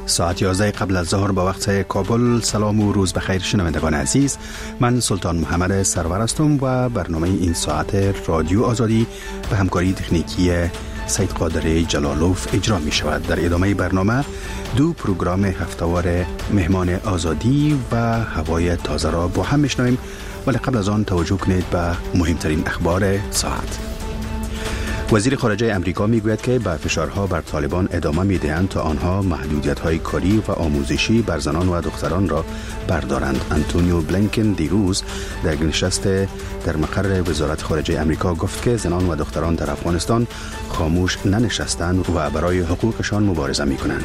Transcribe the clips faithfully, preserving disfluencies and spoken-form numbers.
ساعت یازده قبل از ظهر با وقت کابل. سلام و روز بخیر شنوندگان عزیز، من سلطان محمد سرور هستم و برنامه این ساعت رادیو آزادی به همکاری تکنیکی سید قادر جلالوف اجرا می شود. در ادامه برنامه دو پروگرام هفته‌وار مهمان آزادی و هوای تازه را با هم میشنویم، ولی قبل از آن توجه کنید به مهمترین اخبار ساعت. وزیر خارجه امریکا میگوید که به فشارها بر طالبان ادامه میدهند تا آنها محدودیت‌های کاری و آموزشی بر زنان و دختران را بردارند. آنتونیو بلینکن دیروز در نشست در مقر وزارت خارجه امریکا گفت که زنان و دختران در افغانستان خاموش ننشستند و برای حقوقشان مبارزه می‌کنند.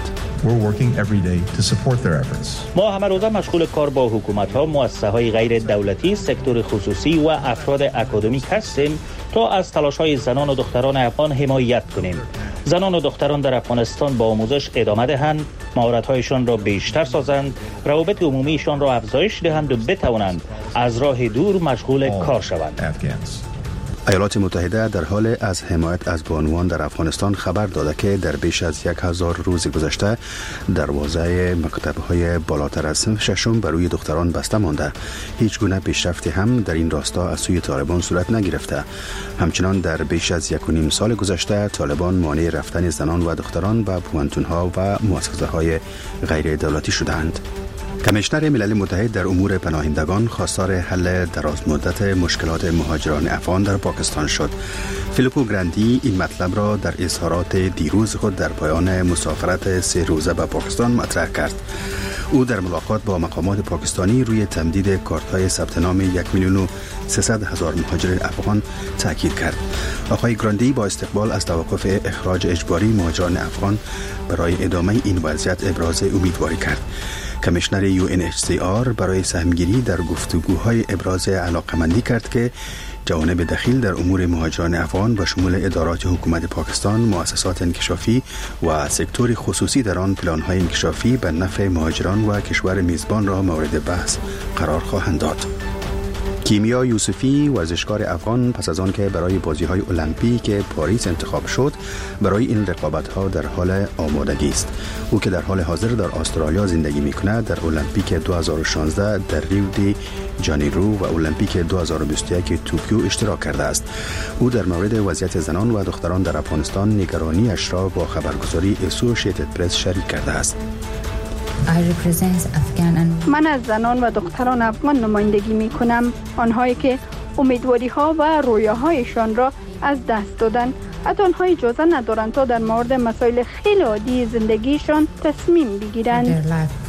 ما همه روزه مشغول کار با حکومت‌ها، مؤسسه‌های غیر دولتی، سکتور خصوصی و افراد اکادمیک هستیم تا از تلاش‌های زنان و دختران افغان حمایت کنیم. زنان و دختران در افغانستان با آموزش ادامه دهند، مهارت‌هایشان را بیشتر سازند، روابط عمومیشان را افزایش دهند و بتوانند از راه دور مشغول کار شوند. ایالات متحده در حال از حمایت از بانوان در افغانستان خبر داده که در بیش از یک هزار روز گذشته دروازه مکتب‌های بالاتر از صنف ششم بر روی دختران بسته مانده. هیچ گونه پیشرفتی هم در این راستا از سوی طالبان صورت نگرفته. همچنان در بیش از یک و نیم سال گذشته طالبان مانع رفتن زنان و دختران به پوهنتون‌ها و مؤسسه‌های غیر دولتی شدند. کمیشنر ملل متحد در امور پناهندگان خواستار حل درازمدت مشکلات مهاجران افغان در پاکستان شد. فیلیپو گراندی این مطلب را در اظهارات دیروز خود در پایان مسافرت سه روزه به پاکستان مطرح کرد. او در ملاقات با مقامات پاکستانی روی تمدید کارت‌های ثبت نام یک میلیون و سیصد هزار مهاجر افغان تاکید کرد. آقای گراندی با استقبال از توقف اخراج اجباری مهاجران افغان برای ادامه این وضعیت ابراز امیدواری کرد. کمیشنر یو ان اچ سی آر برای سهمگیری در گفتگوهای ابراز علاقمندی کرد که جوانب دخیل در امور مهاجران افغان به شمول ادارات حکومت پاکستان، مؤسسات انکشافی و سکتور خصوصی در آن پلان‌های انکشافی به نفع مهاجران و کشور میزبان را مورد بحث قرار خواهند داد. کیمیا یوسفی ورزشکار افغان پس از آن که برای بازی‌های المپیک پاریس انتخاب شد برای این رقابت‌ها در حال آمادگی است. او که در حال حاضر در استرالیا زندگی می‌کند در المپیک دو هزار و شانزده در ریو دی جانیرو و المپیک دو هزار و بیست و یک توکیو اشتراک کرده است. او در مورد وضعیت زنان و دختران در افغانستان نگرانی‌اش را با خبرگزاری اسوشییتد پرس شریک کرده است. من از زنان و دختران افغان نمایندگی می کنم، آنهایی که امیدواری ها و رویاهایشان را از دست دادن، حتی آنها اجازه ندارند تا در مورد مسائل خیلی عادی زندگیشان تصمیم بگیرند.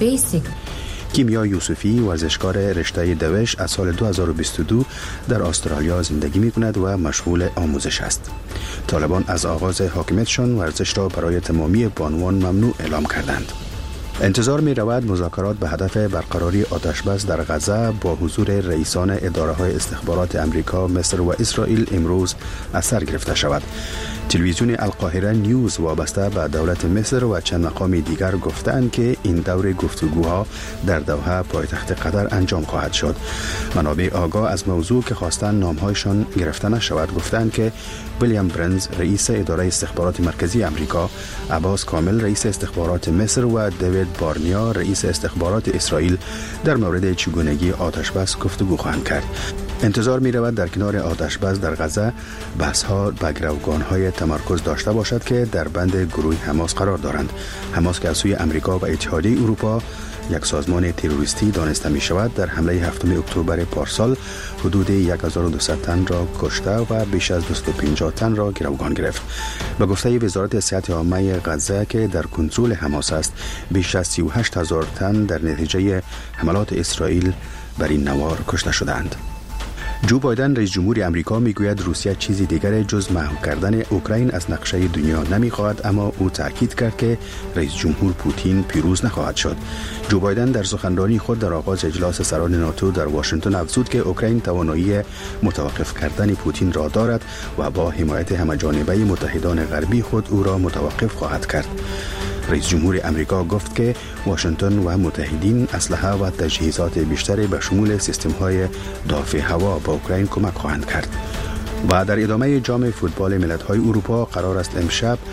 کیمیا یوسفی ورزشکار رشته دوش از سال دو هزار و بیست و دو در استرالیا زندگی می کند و مشغول آموزش است. طالبان از آغاز حاکمیتشان ورزش را برای تمامی بانوان ممنوع اعلام کردند. انتظار می رود مذاکرات به هدف برقراری آتشبس در غزه با حضور رئیسان اداره‌های استخبارات امریکا، مصر و اسرائیل امروز از سر گرفته شود. تلویزیون القاهره نیوز وابسته به دولت مصر و چند مقام دیگر گفتند که این دور گفتگوها در دوحه پایتخت قطر انجام خواهد شد. منابع آگاه از موضوع که خواستند نامهایشان گرفته نشود گفتند که ویلیام برنز رئیس اداره استخبارات مرکزی امریکا، عباس کامل رئیس استخبارات مصر و دیوید بارنیا رئیس استخبارات اسرائیل در مورد چگونگی آتشبس گفتگو خواهند کرد. انتظار می رود در کنار آتشبس در غزه بحث ها به گروگان‌های تمرکز داشته باشد که در بند گروه حماس قرار دارند. حماس که از سوی امریکا و اتحادیه اروپا یک سازمان تروریستی دانسته می شود در حمله هفتم اکتبر پارسال حدود هزار و دویست تن را کشته و بیش از دویست و پنجاه تن را گروگان گرفت. به گفته وزارت صحت عامه غزه که در کنترل حماس است، بیش از سی و هشت هزار تن در نتیجه حملات اسرائیل بر این نوار کشته شدند. جو بایدن رئیس جمهور امریکا میگوید روسیه چیزی دیگر جز محو کردن اوکراین از نقشه دنیا نمیخواهد، اما او تاکید کرد که رئیس جمهور پوتین پیروز نخواهد شد. جو بایدن در سخنرانی خود در آغاز اجلاس سران ناتو در واشنگتن افزود که اوکراین توانایی متوقف کردن پوتین را دارد و با حمایت همه‌جانبه متحدان غربی خود او را متوقف خواهد کرد. رئیس جمهور امریکا گفت که واشنگتن و متحدین اسلحه و تجهیزات بیشتری به شمول سیستم‌های دافع هوا به اوکراین کمک خواهند کرد. و در ادامه جام فوتبال ملت‌های اروپا قرار است امشب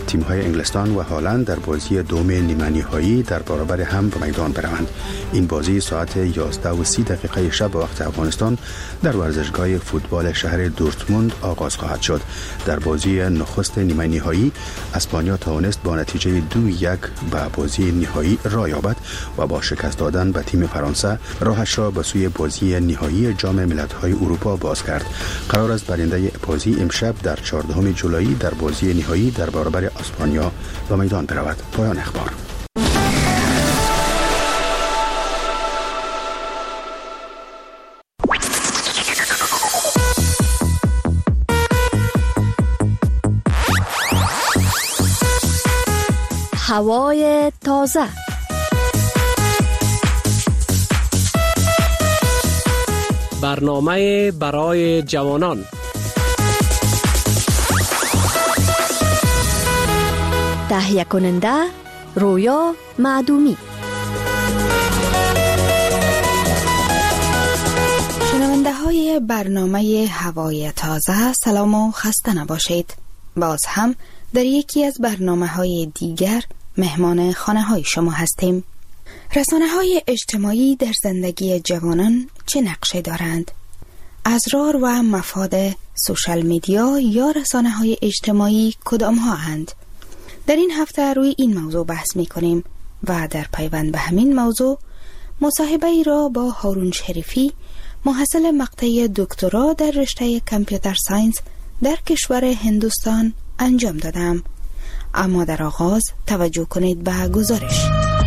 تیم‌های انگلستان و هالند در بازی دوم نیمه نهایی در برابر هم به میدان بروند. این بازی ساعت یازده و سی دقیقه شب به وقت افغانستان در ورزشگاه فوتبال شهر دورتموند آغاز خواهد شد. در بازی نخست نیمه نهایی اسپانیا توانست با نتیجه دو یک به بازی نهایی راه یابد و با شکست دادن به تیم فرانسه راهش را به سوی بازی نهایی جام ملت‌های اروپا باز کرد. قرار است برنده بازی امشب در چهاردهم جولای در بازی نهایی در برابر اسپانیا به میدان برود. پایان اخبار. هوای تازه. برنامه برای جوانان. تهیه کننده رویا معدومی. شنونده های برنامه هوای تازه، سلام و خسته نباشید. باز هم در یکی از برنامه های دیگر مهمان خانه های شما هستیم. رسانه های اجتماعی در زندگی جوانان چه نقشه دارند؟ اسرار و مفاد سوشال میدیا یا رسانه های اجتماعی کدام ها هستند؟ در این هفته روی این موضوع بحث می کنیم و در پیوند به همین موضوع مصاحبه ای را با هارون شریفی، محصل مقطع دکترا در رشته کامپیوتر ساینس در کشور هندوستان انجام دادم. اما در آغاز توجه کنید به گزارش.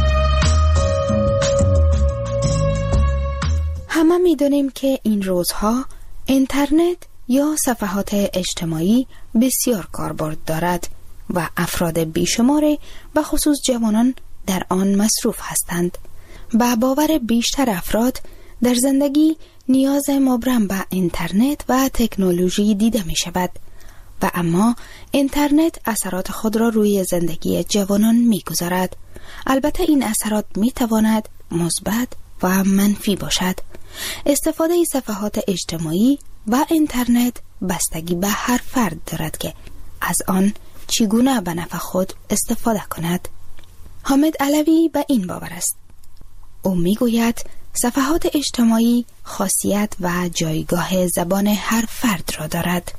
همه می دانیم که این روزها اینترنت یا صفحات اجتماعی بسیار کاربرد دارد و افراد بیشمار به خصوص جوانان در آن مصروف هستند. به باور بیشتر افراد در زندگی نیاز مبرم به اینترنت و تکنولوژی دیده می شود و اما اینترنت اثرات خود را روی زندگی جوانان می گذارد. البته این اثرات می تواند مثبت و منفی باشد. استفاده صفحات اجتماعی و اینترنت بستگی به هر فرد دارد که از آن چگونه به نفع خود استفاده کند. حامد علوی به این باور است. او می گوید صفحات اجتماعی خاصیت و جایگاه زبان هر فرد را دارد.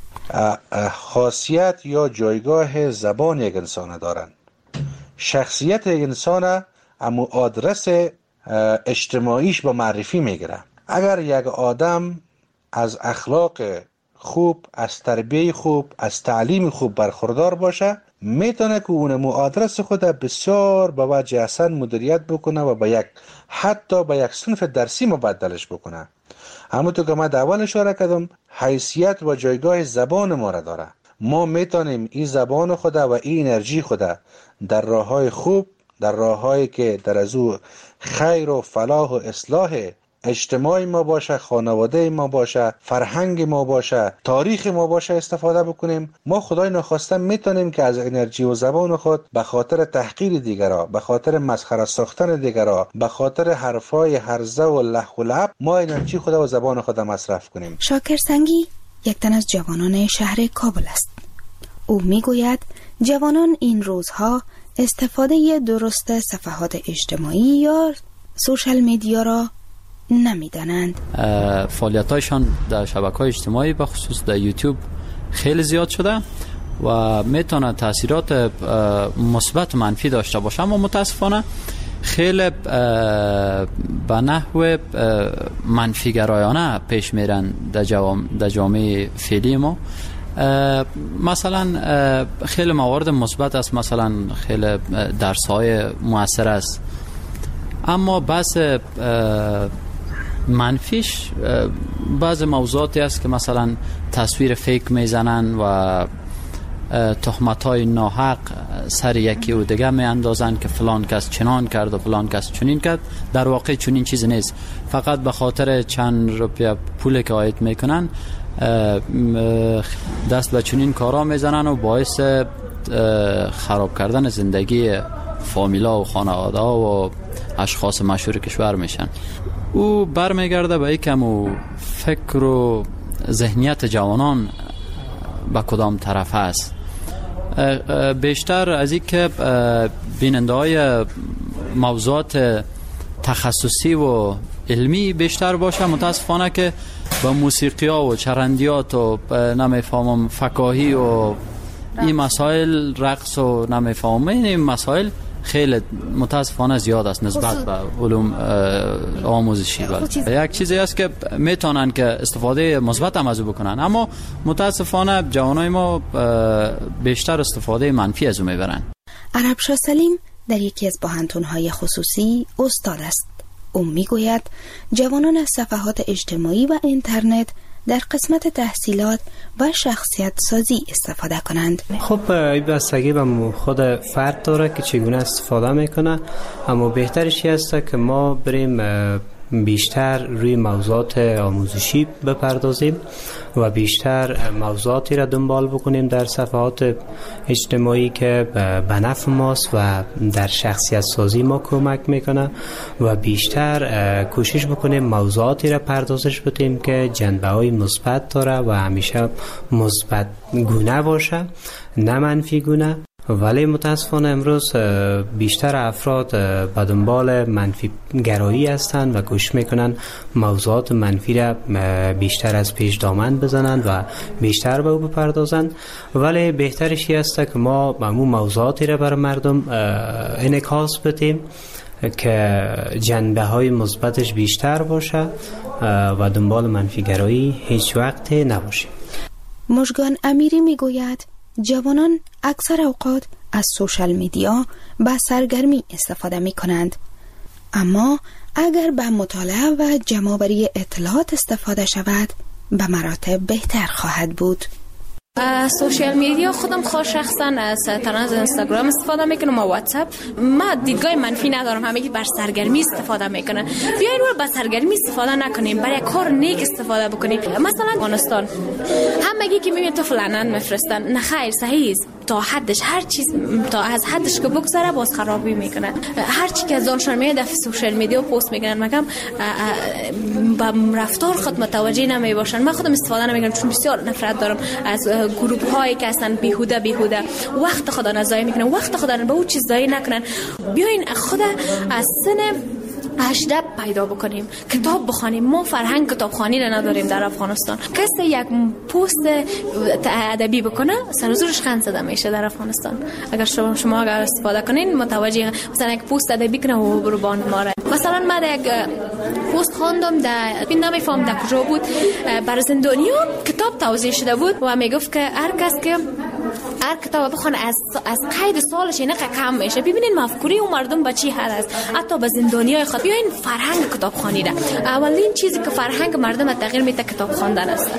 خاصیت یا جایگاه زبان یک انسان دارند. شخصیت یک انسان اما آدرس اجتماعیش با معرفی میگیره. اگر یک آدم از اخلاق خوب، از تربیه خوب، از تعلیم خوب برخوردار باشه، میتونه که اون آدرس خود بسیار به وجه احسن مدیریت بکنه و به یک حتی به یک صنف درسی مبدلش بکنه. همونطور که من در اول اشاره کردم، حیثیت و جایگاه زبان ما را داره. ما میتونیم این زبان خود و این انرژی خود در راههای خوب، در راههایی که در از او خیر و فلاح و اصلاح اجتماعی ما باشه، خانواده ما باشه، فرهنگ ما باشه، تاریخ ما باشه استفاده بکنیم. ما خدای نخواسته میتونیم که از انرژی و زبان خود به خاطر تحقیر دیگرها، به خاطر مسخره ساختن دیگرها، به خاطر حرفای هرزه و لح و لعب ما انرژی خود و زبان خود مصرف کنیم. شاکر سنگی یک تن از جوانان شهر کابل است. او میگوید جوانان این روزها استفاده درست صفحات اجتماعی یا سوشال میدیا را نمیدانند. فعالیت‌هایشان در شبکه‌های اجتماعی به خصوص در یوتیوب خیلی زیاد شده و میتونه تاثیرات مثبت و منفی داشته باشه، اما متاسفانه خیلی به نحو منفی گرایانه پیش میرن در در جامعه فعلی ما. مثلا خیلی موارد مثبت است، مثلا خیلی درس‌های مؤثر است، اما بس منفیش بعض موضوعاتی است که مثلا تصویر فیک میزنن و تهمت‌های ناحق سر یکی و دیگه می اندازن که فلان کس چنان کرد و فلان کس چنین کرد. در واقع چنین چیزی نیست، فقط به خاطر چند روپیه پولی که عاید میکنن دست به چنین کارا میزنن و باعث خراب کردن زندگی فامیلا و خانواده و اشخاص مشهور کشور میشن. او برمیگرده به یکم و فکر و ذهنیت جوانان به کدام طرف است. بیشتر از این که بیننده های موضوعات تخصصی و علمی بیشتر باشه. متاسفانه که با موسیقی ها و چرندیات و نمیفهمم فکاهی و این مسائل، رقص و نمیفهمم این مسائل خیلی متاسفانه زیاد است نسبت به علوم آموزشی. یک چیزی است که میتونن که استفاده مثبت هم از او بکنن، اما متاسفانه جوانای ما بیشتر استفاده منفی از او میبرن. عربشاه سلیم در یکی از پوهنتون‌های خصوصی استاد است. او میگوید جوانان از صفحات اجتماعی و اینترنت در قسمت تحصیلات و شخصیت سازی استفاده کنند. خب این بستگی به خود فرد داره که چگونه استفاده میکنه، اما بهترشی است که ما بریم بیشتر روی موضوعات آموزشی بپردازیم و بیشتر موضوعاتی را دنبال بکنیم در صفحات اجتماعی که به نفع ماست و در شخصیت سازی ما کمک میکنه و بیشتر کوشش بکنیم موضوعاتی را پردازش بدیم که جنبه های مثبت داره و همیشه مثبت گونه باشه، نه منفی گونه. ولی متاسفانه امروز بیشتر افراد به دنبال منفی گرایی هستند و کوشش میکنن موضوعات منفی را بیشتر از پیش دامن بزنند و بیشتر به او بپردازند. ولی بهترشی است که ما همون موضوعاتی را بر مردم انعکاس بدیم که جنبه های مثبتش بیشتر باشه و دنبال منفی گرایی هیچ وقت نباشیم. مژگان امیری میگوید جوانان اکثر اوقات از سوشال میدیا با سرگرمی استفاده می کنند، اما اگر به مطالعه و جمع‌آوری اطلاعات استفاده شود به مراتب بهتر خواهد بود. سوشال میدیا خودم خود شخصا از طرز اینستاگرام استفاده میکنم و واتساپ. ما دیدگاه منفی ندارم، همه که بر سرگرمی استفاده میکنن. بیاین رو بر سرگرمی استفاده نکنیم، برای کار نیک استفاده بکنیم. مثلا افغانستان همگی که میبینید تو فلانن میفرستن، نه خیر، صحیح است تا حدش، هر چیز تا از حدش که بگذره باز خرابی میکنن. هر چی که از آنشان میاد در سوشال میدیا پست میکنن، مگم با رفتار خود متوجه نمیباشن. من خودم استفاده نمیکنم چون بسیار نفرت دارم از گروپ هایی که هستن بیهوده بیهوده وقت خدا نزایی میکنن، وقت خدا به اون چیز ضایع نکنن. بیاین خدا از سن هجده پیدا بکنیم، کتاب بخوانیم. ما فرهنگ کتابخوانی را نداریم در افغانستان. کسی یک پست ادبی بکنه سر و زورش خند زده میشه در افغانستان. اگر شما شما اگر استفاده کنین متوجه، مثلا یک پست ادبی کنه و برو باند ماره. مثلا من یک پست خواندم در نمیفهم در کجا بود، بر زندانیان کتاب توضیح شده بود و میگفت که هر کس که هر کتاب بخونه از از قید سالش اینه کم میشه. ببینین مفکوری اون مردم به چی حد است، حتی به زندانیای خود. بیاین فرهنگ کتابخوانی ده. اولین چیزی که فرهنگ مردم تغییر میده کتاب خواندن است.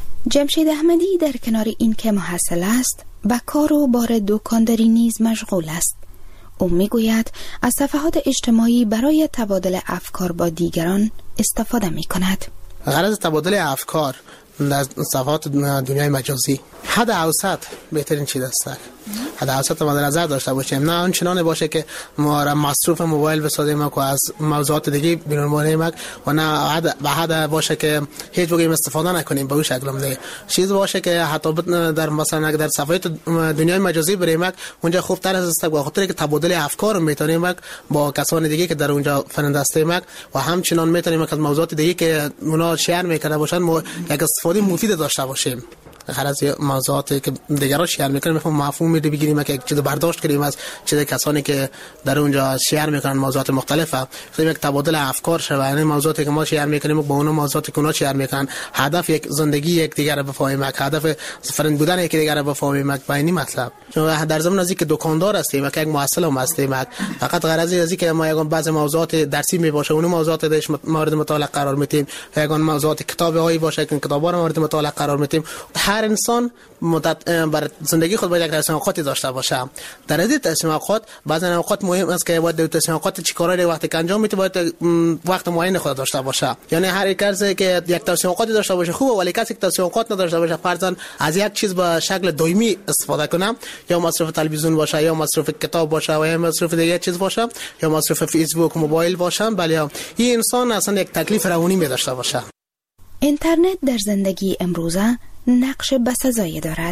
جمشید احمدی در کنار این که محصل است به کار و بار دکانداری نیز مشغول است. او میگوید از صفحات اجتماعی برای تبادل افکار با دیگران استفاده میکند. غرض تبادل افکار در صفحات دنیای مجازی حد اوسط بهترین چیز است. حد اوسط ما در نظر داشته باشیم، نه آنچنان باشه که ما را مصروف موبایل بسازیم و از موضوعات دیگه بیرون بانیم و نه حد به حد باشه که هیچ وقت استفاده نکنیم به اون شکل. نه چیز باشه که حتی در مثلا در صفحات دنیای مجازی بریم اونجا خوب تر است به خاطر که تبادل افکار میتونیم با کسان دیگه که در اونجا فرندستیم و همچنان میتونیم از موضوعات دیگه که اونا شیر میکنه باشن ما یک استفاده مفید داشته باشیم. خلاص موضوعاتی که دیگران شیر میکنن میفهم مفهوم میده بگیریم که یک چیز برداشت کنیم از چیز کسانی که در اونجا شیر میکنن موضوعات مختلفه، خیلی یک تبادل افکار شه و این موضوعاتی که ما شیر میکنیم با اون موضوعاتی که اونا شیر میکنن هدف یک زندگی یک دیگر رو بفهمیم، هدف فرند بودن یک دیگر رو بفهمیم. با این مطلب چون در زمان از اینکه دکاندار هستیم که یک محصل هم هستیم، فقط غرض از اینکه ما یک بعضی موضوعات درسی میباشه اون موضوعات درش مورد مطالعه قرار میدیم، یک موضوعات کتابی باشه که کتابا رو مورد مطالعه قرار میدیم. هر انسان مدت بر زندگی خود باید یک تصمیم اوقاتی داشته باشه. در این تصمیم اوقات بعضی اوقات مهم است که باید تصمیم اوقات چی کارایی وقتی که انجام میده باید وقت معین خود داشته باشه. یعنی هر کسی که یک تصمیم اوقاتی داشته باشه خوبه، ولی کسی که تصمیم اوقات نداشته باشه فرضاً از یک چیز به شکل دائمی استفاده کنه، یا مصرف تلویزیون باشه یا مصرف کتاب باشه و یا مصرف دیگه چیز باشه یا مصرف فیسبوک موبایل باشه، بله این انسان اصلا یک تکلیف روانی می داشته باشه. اینترنت در زندگی امروزه نقش بسزایی دارد.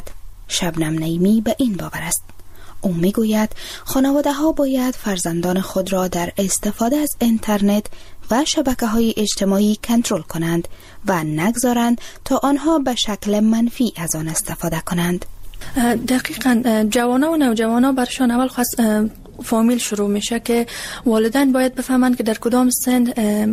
شبنم نعیمی به این باور است. او میگوید خانواده ها باید فرزندان خود را در استفاده از اینترنت و شبکه‌های اجتماعی کنترل کنند و نگذارند تا آنها به شکل منفی از آن استفاده کنند. دقیقاً جوانان و نوجوانان برشان اول خاص فامیل شروع میشه که والدین باید بفهمند که در کدام سن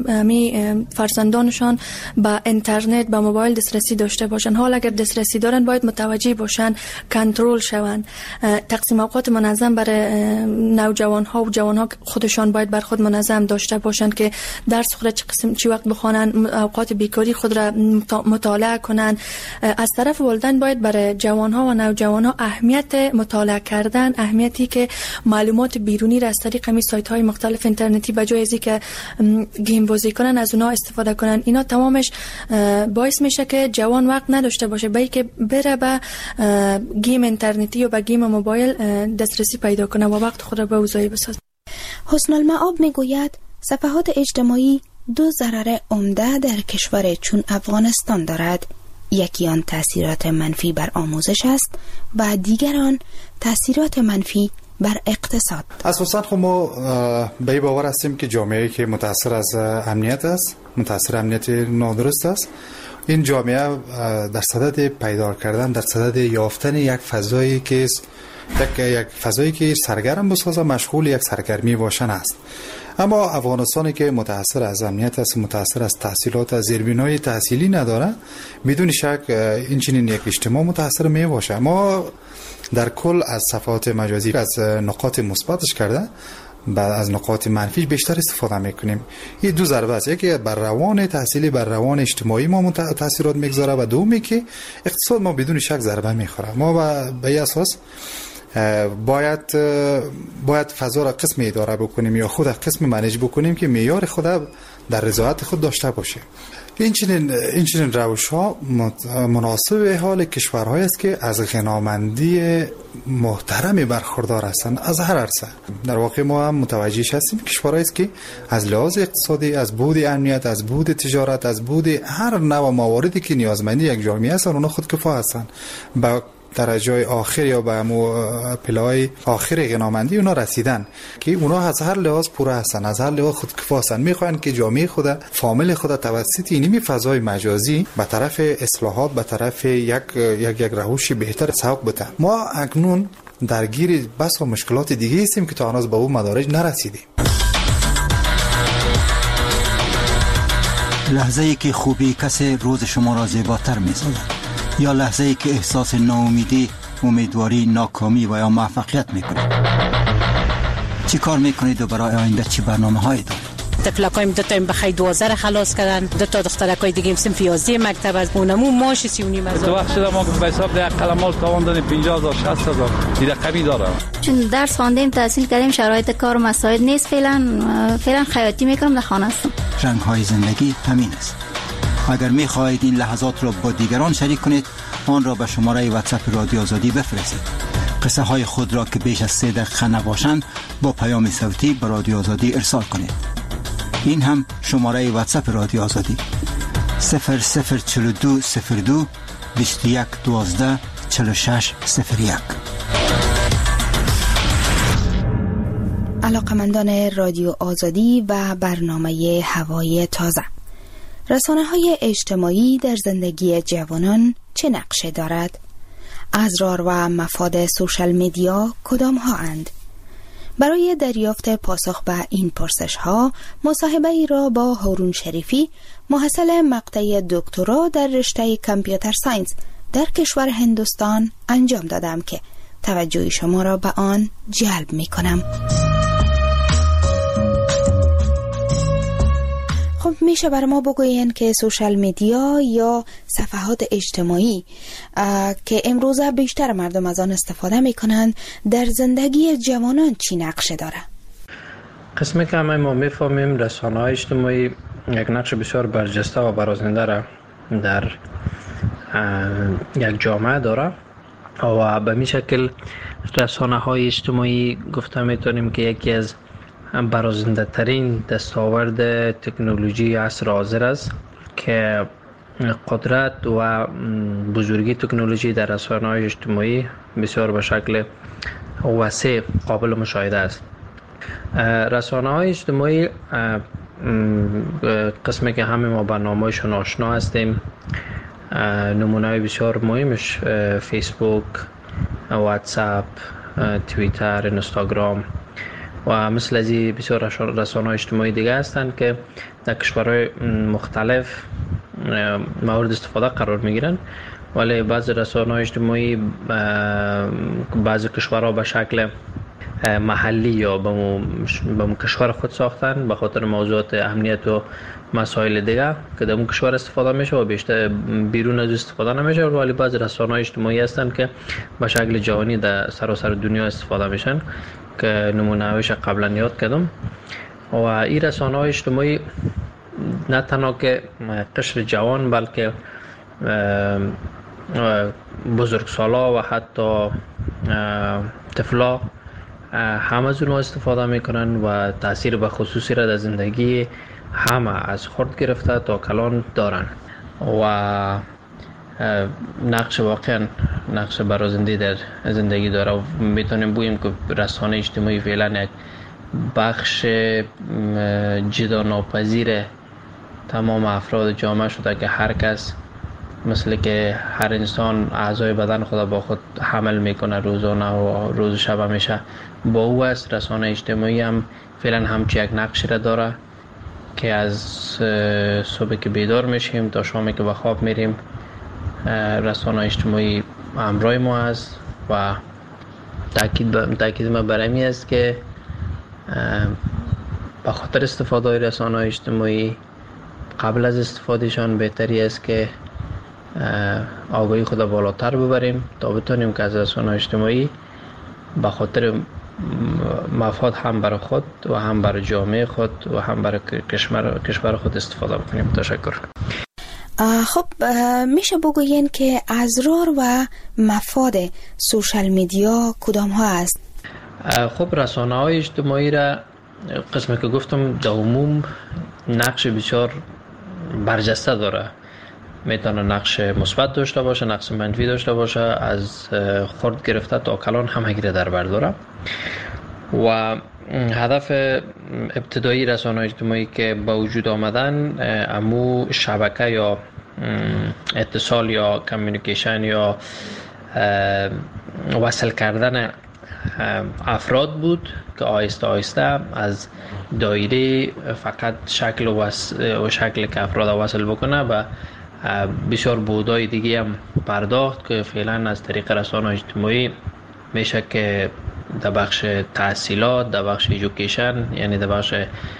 می فرزندانشان با اینترنت با موبایل دسترسی داشته باشند. حالا اگر دسترسی دارن باید متوجه باشن، کنترل شوند. تقسیم اوقات منظم برای نوجوان ها و جوان ها خودشان باید بر خود منظم داشته باشند که درس خود چه قسم چی وقت بخوانند، اوقات بیکاری خود را مطالعه کنند. از طرف والدین باید برای جوان ها و نوجوان ها اهمیت مطالعه کردن، اهمیتی که معلومات بیرونی را از طریق می سایت های مختلف اینترنتی به جای ازی که گیم بازی کنن از اونها استفاده کنن، اینا تمامش باعث میشه که جوان وقت نداشته باشه به اینکه بره به گیم اینترنتی و به گیم موبایل دسترسی پیدا کنه و وقت خود را به اوضاعی بسازه. حسن المعاب میگوید صفحات اجتماعی دو ضرر عمده در کشور چون افغانستان دارد. یکی آن تاثیرات منفی بر آموزش است و دیگر آن تاثیرات منفی بر اقتصاد. اساساً خب ما به این باور هستیم که جامعه‌ای که متأثر از امنیت است، متأثر امنیت نادرست است، این جامعه در صدد پیدا کردن، در صدد یافتن یک فضایی که یک یک فضایی که سرگرم بسازه، مشغول یک سرگرمی باشن است. اما افغانستانی که متأثر از امنیت است، متأثر از تحصیلات، از زیربنای تحصیلی نداره، بدون شک این چنین یک اجتماع متأثر می باشه. ما در کل از صفحات مجازی از نقاط مثبتش کرده بعد از نقاط منفی بیشتر استفاده میکنیم. این دو ضربه است، یکی بر روان تحصیلی، بر روان اجتماعی ما تاثیرات میگذاره و دومی که اقتصاد ما بدون شک ضربه میخوره. ما به این اساس باید باید فضا را قسم اداره بکنیم یا خود قسم منیج بکنیم که معیار خود در رضایت خود داشته باشه. این چنین این چنین روش‌ها مناسب حال کشورهایی است که از غنامندی محترمی برخوردار هستند از هر عرصه. در واقع ما هم متوجه هستیم کشورهایی است که از لحاظ اقتصادی، از بود امنیت، از بود تجارت، از بود هر نوع مواردی که نیازمندی یک جامعه است اونها خودکفا هستند. با درجه آخر یا به پلای آخر غنامندی اونا رسیدن که اونا از هر لحاظ پوره هستن، از هر لحاظ خودکفا هستن. میخوان که جامعه خود، فامیل خود توسط اینمی فضای مجازی به طرف اصلاحات، به طرف یک یک یک روش بهتر سوق بده. ما اکنون درگیر بس و مشکلات دیگه هستیم که تا هنوز به اون مدارج نرسیدیم. لحظه‌ای که خوبی کسی روز شما را زیباتر می‌سازد یا لحظه‌ای که احساس ناامیدی، امیدواری، ناکامی و یا موفقیت میکنید. چی کار میکنید و برای آینده چی برنامه‌هایی دارید؟ طفلکایم دو تا بخای دوازده خلاص کردن، دو تا دخترکای دیگه هم صنف یازده مکتب از اونمو ماش سی و نیم هزار. تو وقت شده ما به حساب ده قلمال تاوان دادیم پنجاه هزار شصت هزار دیگه کمی داره. چون درس خواندیم، تحصیل کردیم، شرایط کار و مساعد نیست، فعلا فعلا خیاطی میکنم، در خانه هستم. رنگ‌های زندگی همین است. اگر می‌خواهید این لحظات را با دیگران شریک کنید، آن را به شماره واتساپ رادیو آزادی بفرستید. قصه های خود را که بیش از سه دقیقه نباشند با پیام صوتی به رادیو آزادی ارسال کنید. این هم شماره واتساپ رادیو آزادی صفر صفر چهل و دو صفر دو بیست و یک دوازده چهل و شش صفر یک. علاقمندان رادیو آزادی و برنامه هوای تازه، رسانه‌های اجتماعی در زندگی جوانان چه نقشه دارد؟ اضرار و مفاد سوشال میدیا کدام ها اند؟ برای دریافت پاسخ به این پرسش ها مصاحبه ای را با هارون شریفی، محصل مقطع دکترا در رشته کامپیوتر ساینس در کشور هندوستان انجام دادم که توجه شما را به آن جلب می کنم. خب میشه برای ما بگوین که سوشال میدیا یا صفحات اجتماعی که امروزه بیشتر مردم از آن استفاده میکنند در زندگی جوانان چی نقشه داره؟ قسمی که همه ما میفهمیم رسانه‌های اجتماعی یک نقش بسیار برجسته و برازنده را در یک جامعه داره و به می شکل رسانه‌های اجتماعی گفته میتونیم که یکی از برازنده ترین دستاورد تکنولوژی عصر حاضر است که قدرت و بزرگی تکنولوژی در رسانه‌های اجتماعی بسیار به شکل وسیع قابل مشاهده است. رسانه‌های اجتماعی قسمی که همه ما برنامه‌شون آشنا هستیم، نمونه‌های بسیار مهمش فیسبوک، واتساپ، توییتر، اینستاگرام و مثل از این بسیار رسانه‌های اجتماعی دیگه هستند که در کشورهای مختلف مورد استفاده قرار میگیرن، ولی بعضی رسانه‌های اجتماعی بعضی کشورها به شکل محلی یا به کشور خود ساختن به خاطر موضوعات امنیت و مسائل دیگه که در اون کشور استفاده میشه و بیشتر بیرون از استفاده نمیشه، ولی بعضی رسانه‌های اجتماعی هستن که به شکل جهانی در سراسر دنیا استفاده میشن که نمونه‌هایش قبلا یاد کردم. و این رسانه‌های اجتماعی نه تنها که قشر جوان بلکه بزرگسالا و حتی طفلا همه از اونها استفاده میکنن و تاثیر به خصوصی را در زندگی همه از خرد گرفته تا کلان دارن و نقش واقعا نقش برازنده در زندگی داره و میتونیم بگوییم که رسانه اجتماعی فعلا یک بخش جدا ناپذیر تمام افراد جامعه شده که هر کس مثل که هر انسان اعضای بدن خود با خود حمل میکنه روزانه و روز شب همیشه با او است. رسانه اجتماعی هم فعلا همچی یک نقشی را داره که از صبح که بیدار میشیم تا شامی که به خواب میریم رسانه اجتماعی همراه ما است و تاکید تاکید ما برمی است که به خاطر استفاده رسانه اجتماعی قبل از استفادهشان بهتری است که آگاهی خود بالاتر ببریم تا بتونیم که از رسانه اجتماعی به خاطر مفاد هم برای خود و هم برای جامعه خود و هم برای کشور کشور خود استفاده بکنیم. تشکر. خب میشه بگوین که ازرار و مفاد سوشال میدیا کدام ها است؟ خب رسانه های اجتماعی را قسمی که گفتم در عموم نقش بسیار برجسته داره. میتونه نقش مثبت داشته باشه، نقش منفی داشته باشه، از خرد گرفته تا کلان همگی را در بر داره و هدف ابتدایی رسانه اجتماعی که با وجود آمدن امو شبکه یا اتصال یا کمیونیکیشن یا وصل کردن افراد بود که آهسته آهسته از دایره فقط شکل و, و شکل که افراد وصل بکنه و بسیار بودای دیگه هم پرداخت که فعلا از طریق رسانه اجتماعی میشه که در بخش تحصیلات، در بخش ایژوکیشن یعنی در بخش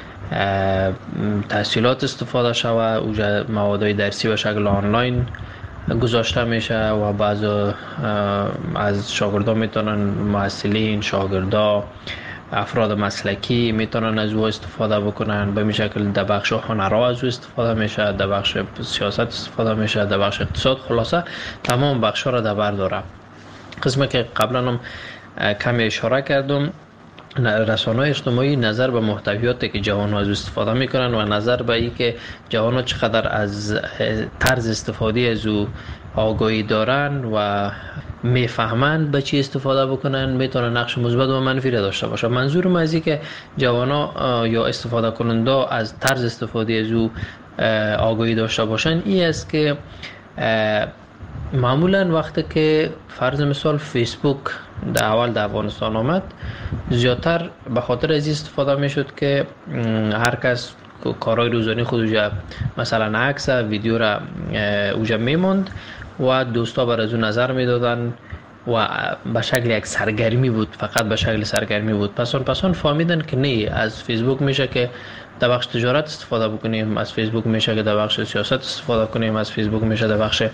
تحصیلات استفاده شوه، اوجا موادهای درسی به شکل آنلاین گذاشته میشه و بعض از شاگردان میتونن محصلین، شاگردا، افراد مسلکی میتونن از او استفاده بکنن. به این شکل در بخش هنرها از او استفاده میشه، در بخش سیاست استفاده میشه، در بخش اقتصاد، خلاصه تمام بخش ها را در بر داره. قسمی که قبلا هم کمی اشاره کردم، رسانه اجتماعی نظر به محتویاتی که جوان‌ها از استفاده میکنن و نظر به این که جوان‌ها چقدر از طرز استفاده از او آگاهی دارن و میفهمند به چی استفاده بکنن میتونه نقش مثبت و منفی را داشته باشه. منظورم از این که جوان‌ها یا استفاده کننده از طرز استفاده از او آگاهی داشته باشن این است که معمولا وقتی که فرض مثال فیسبوک در اول در افغانستان آمد زیادتر به خاطر از استفاده میشد که هر کس کارهای روزانه خود اوجا مثلا عکس ویدیو را اوجا میموند و دوستا بر از اون نظر میدادن و به شکل یک سرگرمی بود، فقط به شکل سرگرمی بود. پسان پسان فهمیدن که نه، از فیسبوک میشه که در بخش تجارت استفاده بکنیم، از فیسبوک میشه که در بخش سیاست استفاده کنیم، از فیسبوک میشه در بخش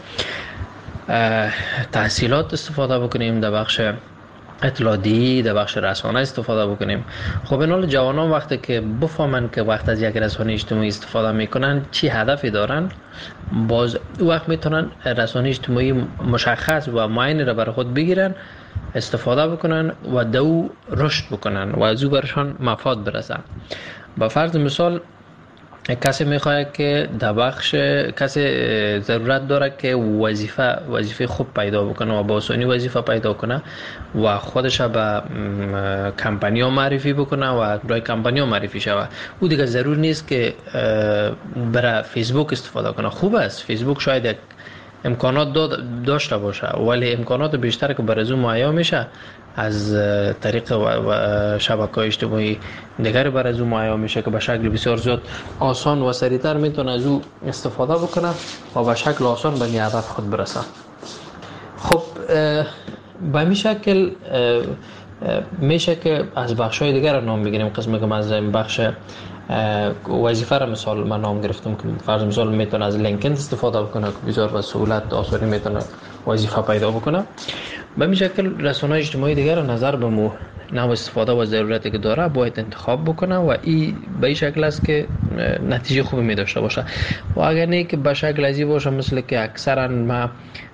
تحصیلات استفاده بکنیم، در بخش اطلاعاتی، در بخش رسانه استفاده بکنیم. خب این حال جوانان وقتی که بفهمن که وقت از یک رسانه اجتماعی استفاده میکنن چی هدفی دارن، باز وقت میتونن رسانه اجتماعی مشخص و معین را برای خود بگیرن، استفاده بکنن و دو رشد بکنن و از او برشان مفاد برسن. با فرض مثال کسی میخواد که در بخش کسی ضرورت داره که وظیفه وظیفه خوب پیدا بکنه و با آسانی وظیفه پیدا کنه و خودش به کمپانی ها معرفی بکنه و برای کمپانی ها معرفی شوه. او دیگه ضرور نیست که برای فیسبوک استفاده کنه. خوب است فیسبوک شاید یک امکانات داشته باشه ولی امکانات بیشتر که برای او مهیا میشه از طریق شبکه‌های اجتماعی دیگر برای از او مهیا میشه که به شکل بسیار زیاد آسان و سریعتر میتونه از او استفاده بکنه و به شکل آسان به این هدف خود برسه. خب به این شکل میشه که از بخش‌های دیگر نام بگیریم. قسمی که من از بخش وظیفه را مثال من نام گرفتم که فرض مثال میتونه از لینکدین استفاده بکنه که بسیار با سهولت آسانی میتونه وظیفه پیدا بکنه. به این شکل رسانه‌های اجتماعی دیگر نظر به مو نوع استفاده و ضرورتی که داره باید انتخاب بکنه و این به این شکل است که نتیجه خوبی می داشته باشه. و اگر نه که به شکل ازی باشه مثل که اکثرا ما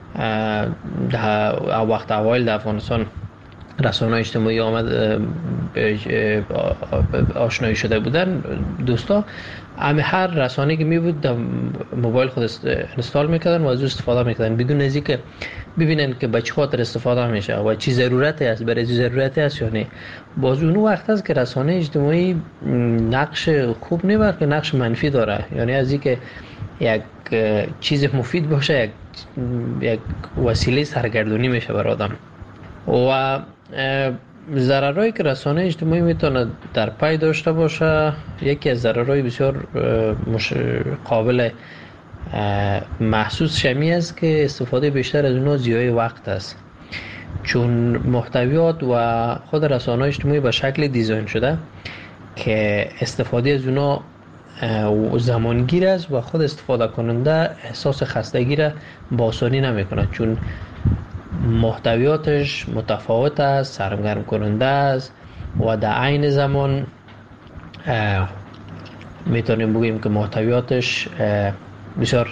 در وقت اوایل در افغانستان رسانه‌های اجتماعی آمد آشنایی شده بودن دوستا همه هر رسانه‌ای که می بود در موبایل خود اینستال میکردن و از او استفاده میکردن بدون از اینکه ببینن که به چه خاطر استفاده میشه و چی ضرورتی است برای چی ضرورتی است یا نه. باز اون وقت است که رسانه اجتماعی نقش خوب نه بلکه نقش منفی داره. یعنی از اینکه یک چیز مفید باشه یک یک وسیله سرگردانی میشه برای آدم. و ضررهایی که رسانه اجتماعی میتونه در پی داشته باشه یکی از ضررهای بسیار مش... قابل محسوس شمی است که استفاده بیشتر از اونها ضیاع وقت است، چون محتویات و خود رسانه اجتماعی به شکل دیزاین شده که استفاده از اونها زمانگیر است و خود استفاده کننده احساس خستگی را با آسانی نمیکنه، چون محتویاتش متفاوت است، سرگرم کننده است و در عین زمان میتونیم بگیم که محتویاتش بسیار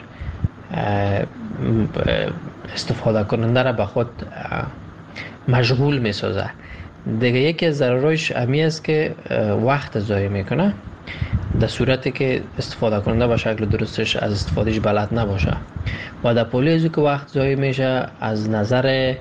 استفاده کننده را به خود مشغول میسازه. دیگه یکی از ضررهایش امی است که وقت ضایع میکنه در صورتی که استفاده کننده به شکل درستش از استفادهش بلد نباشه و در پولی ازی که وقت ضایع میشه از نظر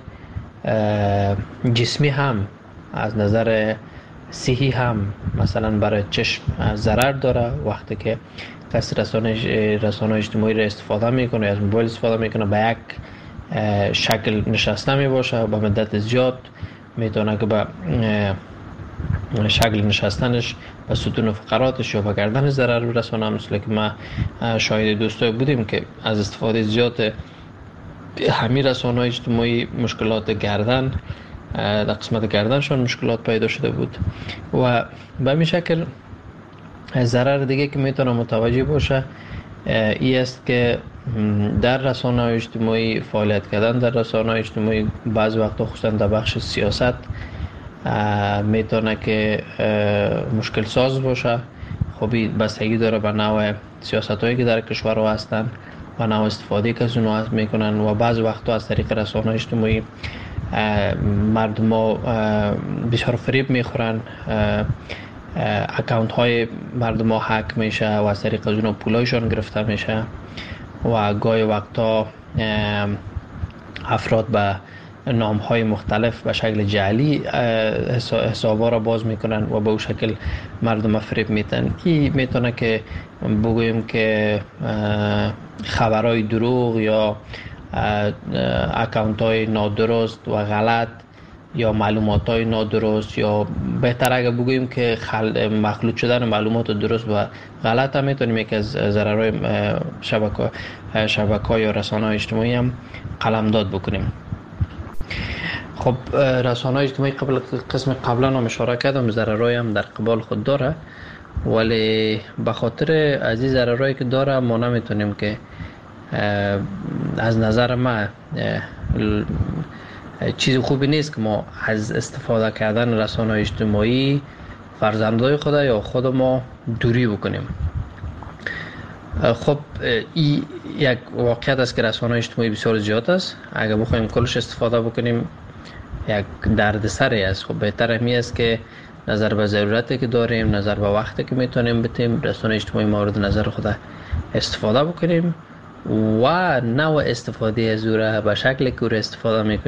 جسمی هم از نظر صحی هم مثلا برای چشم ضرر داره. وقتی که کسی رسانه رسانه اجتماعی را استفاده میکنه از موبایل استفاده میکنه به یک شکل نشسته میباشه با مدت زیاد میتونه که به شکل نشستنش به ستون و فقراتش یا به گردن ضرر برسونه. مثل که ما شاهد دوستای بودیم که از استفاده زیاد همین رسانه‌های اجتماعی مشکلات گردن در قسمت گردنشان مشکلات پیدا شده بود. و به همین شکل ضرر دیگه که میتونه متوجه باشه ای است که در رسانه‌های اجتماعی فعالیت کردن در رسانه‌های اجتماعی بعض وقتا خصوصا در بخش سیاست میتونه که مشکل ساز باشه. خب بستگی داره به نوع سیاست هایی که در کشور ها هستن و نوع استفاده که از اونها میکنن و بعض وقتا از طریق رسانه اجتماعی مردم ها بسیار فریب میخورن، اکاونت های مردم ها هک میشه و از طریق از اونها پولایشان گرفته میشه و گاهی وقتا افراد به نام های مختلف به شکل جعلی حسابا را باز میکنن و به اون شکل مردم فریب میتن. این میتونه که بگوییم که خبرهای دروغ یا اکاونت های نادرست و غلط یا معلومات های نادرست یا بهتر اگر بگوییم که مخلوط شدن معلومات درست و غلط هم میتونیم یکی از ضررهای شبکه شبکه یا رسانه های اجتماعی هم قلمداد بکنیم. خب رسانه های اجتماعی قبل قسم قبلا هم اشاره کردم ضررهای هم در قبال خود داره، ولی به خاطر از این ضررهایی که داره ما نمیتونیم که از نظر ما چیز خوبی نیست که ما از استفاده کردن رسانه اجتماعی فرزندای خود یا خود ما دوری بکنیم. خب این یک واقعیت است که رسانه اجتماعی بسیار زیاد است. اگر بخوایم کلش استفاده بکنیم یک دردسری است. خب بهتر همی است که نظر به ضرورتی که داریم، نظر به وقتی که میتونیم بتیم رسانه اجتماعی مورد نظر خود استفاده بکنیم و نوع استفاده از او را به شکلی که او را استفاده میکنیم